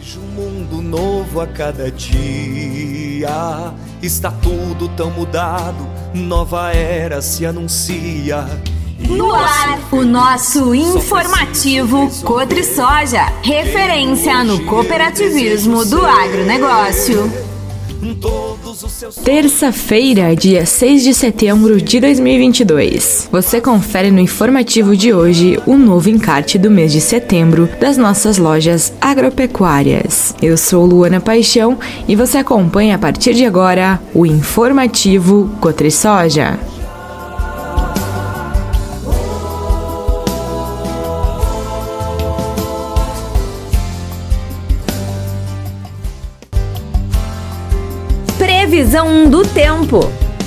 Um mundo novo a cada dia, está tudo tão mudado, nova era se anuncia. No ar, o nosso informativo Cotrisoja, referência no cooperativismo do agronegócio. Terça-feira, dia 6 de setembro de 2022. Você confere no informativo de hoje o novo encarte do mês de setembro das nossas lojas agropecuárias. Eu sou Luana Paixão e você acompanha a partir de agora o informativo Cotrisoja. Previsão do tempo.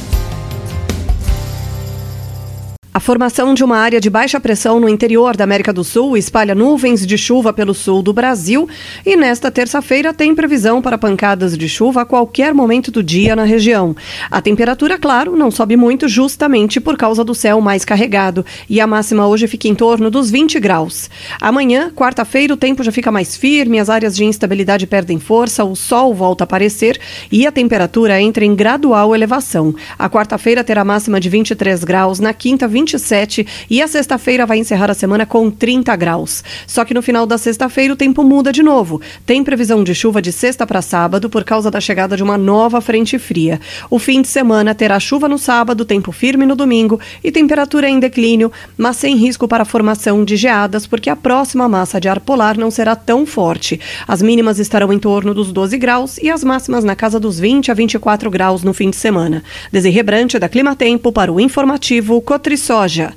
A formação de uma área de baixa pressão no interior da América do Sul espalha nuvens de chuva pelo sul do Brasil e nesta terça-feira tem previsão para pancadas de chuva a qualquer momento do dia na região. A temperatura, claro, não sobe muito justamente por causa do céu mais carregado e a máxima hoje fica em torno dos 20 graus. Amanhã, quarta-feira, o tempo já fica mais firme, as áreas de instabilidade perdem força, o sol volta a aparecer e a temperatura entra em gradual elevação. A quarta-feira terá máxima de 23 graus, na quinta 27 e a sexta-feira vai encerrar a semana com 30 graus. Só que no final da sexta-feira o tempo muda de novo. Tem previsão de chuva de sexta para sábado por causa da chegada de uma nova frente fria. O fim de semana terá chuva no sábado, tempo firme no domingo e temperatura em declínio, mas sem risco para a formação de geadas porque a próxima massa de ar polar não será tão forte. As mínimas estarão em torno dos 12 graus e as máximas na casa dos 20 a 24 graus no fim de semana. Desirê Brant da Climatempo para o informativo Cotrisoja.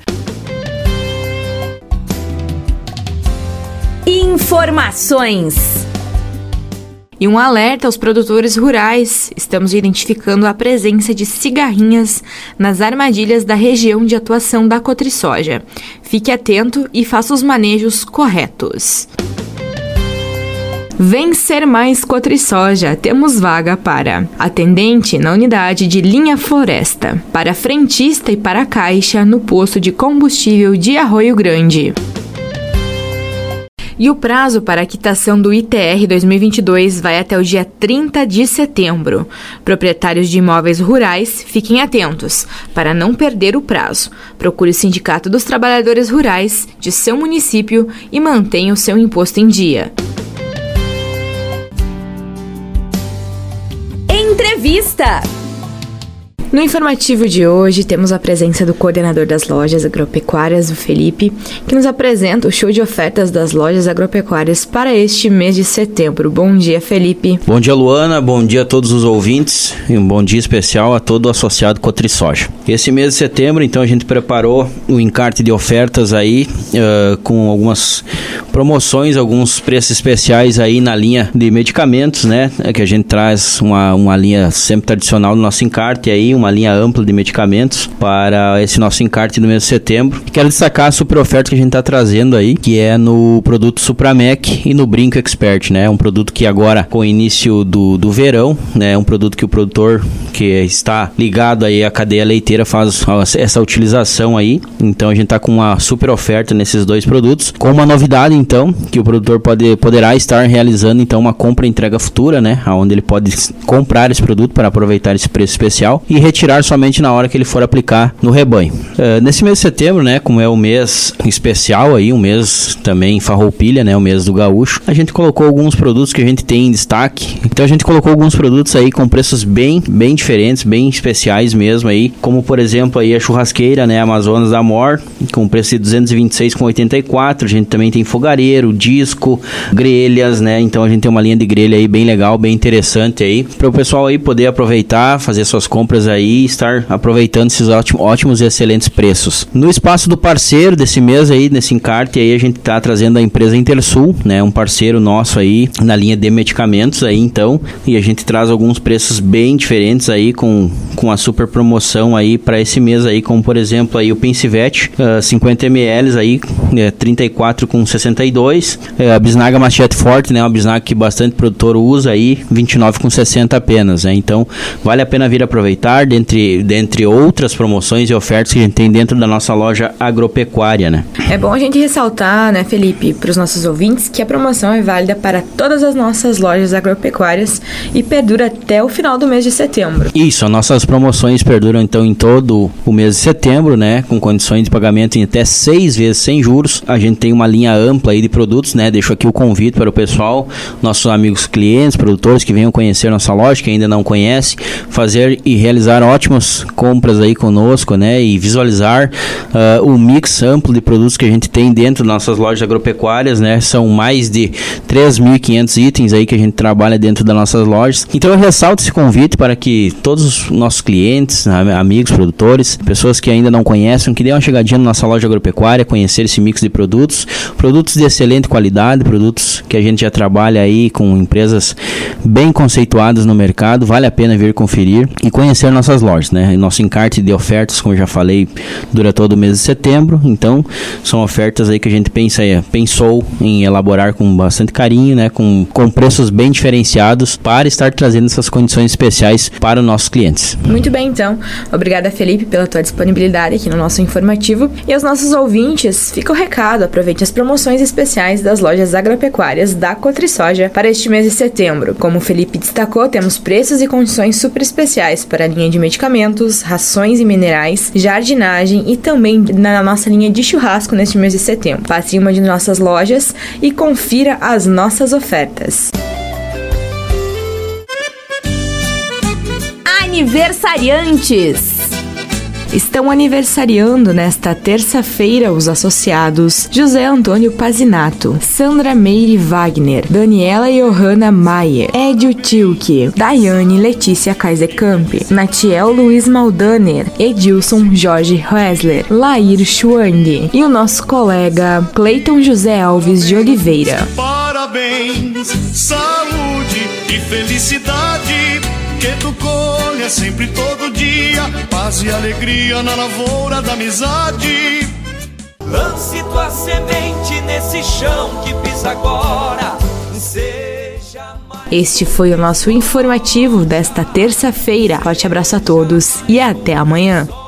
Informações. E um alerta aos produtores rurais. Estamos identificando a presença de cigarrinhas nas armadilhas da região de atuação da Cotrisoja. Fique atento e faça os manejos corretos. Vencer mais Cotrisoja, temos vaga para atendente na unidade de linha floresta, para frentista e para caixa no posto de combustível de Arroio Grande. E o prazo para a quitação do ITR 2022 vai até o dia 30 de setembro. Proprietários de imóveis rurais, fiquem atentos para não perder o prazo. Procure o Sindicato dos Trabalhadores Rurais de seu município e mantenha o seu imposto em dia. Entrevista. No informativo de hoje, temos a presença do coordenador das lojas agropecuárias, o Felipe, que nos apresenta o show de ofertas das lojas agropecuárias para este mês de setembro. Bom dia, Felipe. Bom dia, Luana. Bom dia a todos os ouvintes e um bom dia especial a todo o associado Cotrisoja. Esse mês de setembro, então, a gente preparou o encarte de ofertas aí com algumas promoções, alguns preços especiais aí na linha de medicamentos, né? Que a gente traz uma linha sempre tradicional do nosso encarte aí, uma linha ampla de medicamentos para esse nosso encarte do mês de setembro. Quero destacar a super oferta que a gente está trazendo aí, que é no produto Supramec e no Brinco Expert, né? Um produto que agora, com o início do verão, né? É um produto que o produtor que está ligado aí à cadeia leiteira faz essa utilização aí. Então a gente está com uma super oferta nesses dois produtos, com uma novidade então, que o produtor poderá estar realizando então uma compra e entrega futura, né? Onde ele pode comprar esse produto para aproveitar esse preço especial e retirar somente na hora que ele for aplicar no rebanho. Nesse mês de setembro, né, como é o mês especial aí, um mês também farroupilha, né, o mês do gaúcho, a gente colocou alguns produtos que a gente tem em destaque. Então a gente colocou alguns produtos aí com preços bem diferentes, bem especiais mesmo aí, como por exemplo aí a churrasqueira, né, Amazonas da Amor, com preço de 226,84. A gente também tem fogareiro, disco, grelhas, né, então a gente tem uma linha de grelha aí bem legal, bem interessante aí, para o pessoal aí poder aproveitar, fazer suas compras aí e estar aproveitando esses ótimos e excelentes preços. No espaço do parceiro desse mês aí, nesse encarte aí, a gente tá trazendo a empresa Intersul, né, um parceiro nosso aí na linha de medicamentos aí então, e a gente traz alguns preços bem diferentes aí com a super promoção aí para esse mês aí, como por exemplo aí o Pensivete, 50 ml aí, 34,62, a bisnaga Machete Forte, né, uma bisnaga que bastante produtor usa aí, 29,60 apenas, né, então vale a pena vir aproveitar. Bem-Estar, dentre outras promoções e ofertas que a gente tem dentro da nossa loja agropecuária, né? É bom a gente ressaltar, né, Felipe, para os nossos ouvintes, que a promoção é válida para todas as nossas lojas agropecuárias e perdura até o final do mês de setembro. Isso, as nossas promoções perduram então em todo o mês de setembro, né, com condições de pagamento em até 6 vezes sem juros. A gente tem uma linha ampla aí de produtos, né? Deixo aqui o convite para o pessoal, nossos amigos clientes, produtores que venham conhecer nossa loja, que ainda não conhece, fazer e realizar ótimas compras aí conosco, né, e visualizar o mix amplo de produtos que a gente tem dentro das nossas lojas agropecuárias, né? São mais de 3.500 itens aí que a gente trabalha dentro das nossas lojas. Então eu ressalto esse convite para que todos os nossos clientes, amigos, produtores, pessoas que ainda não conhecem, que dêem uma chegadinha na nossa loja agropecuária, conhecer esse mix de produtos de excelente qualidade, produtos que a gente já trabalha aí com empresas bem conceituadas no mercado. Vale a pena vir conferir e conhecer nossas lojas, né? Nosso encarte de ofertas, como eu já falei, dura todo o mês de setembro. Então, são ofertas aí que a gente pensou em elaborar com bastante carinho, né? Com preços bem diferenciados para estar trazendo essas condições especiais para os nossos clientes. Muito bem, então. Obrigada, Felipe, pela tua disponibilidade aqui no nosso informativo. E aos nossos ouvintes, fica o recado. Aproveite as promoções especiais das lojas agropecuárias da Cotrisoja para este mês de setembro. Como o Felipe destacou, temos preços e condições super especiais para a linha de medicamentos, rações e minerais, jardinagem e também na nossa linha de churrasco neste mês de setembro. Passe em uma de nossas lojas e confira as nossas ofertas. Aniversariantes. Estão aniversariando nesta terça-feira os associados José Antônio Pazinato, Sandra Meire Wagner, Daniela Johanna Maier, Edio Tilke, Daiane Letícia Kaiserkamp, Natiel Luiz Maldaner, Edilson Jorge Hessler, Lair Schwang e o nosso colega Cleiton José Alves de Oliveira. Parabéns, saúde e felicidade, que tu colha sempre todo dia, paz e alegria na lavoura da amizade. Lance tua semente nesse chão que pisa agora, seja mais... Este foi o nosso informativo desta terça-feira. Forte abraço a todos e até amanhã.